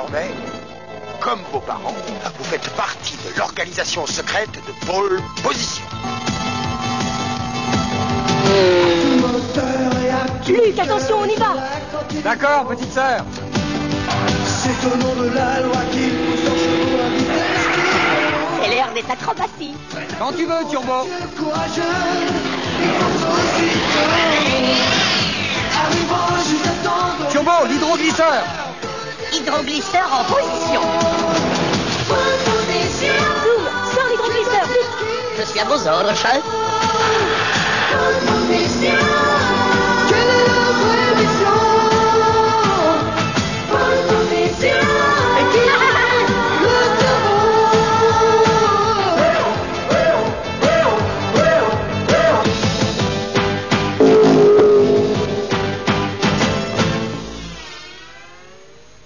désormais, comme vos parents, vous faites partie de l'organisation secrète de Pôle Position. Luc, attention, on y va. D'accord, petite sœur. C'est au nom de la loi qu'il pousse son chevaux à vitesse. C'est l'heure des acrobaties. Quand tu veux, Turbo. Courageux, il faut aussitôt. Arrivons juste à temps. Turbo, l'hydroglisseur. Hydroglisseur en position. Zoom, sors l'hydroglisseur, vite. Je suis à vos ordres, chef.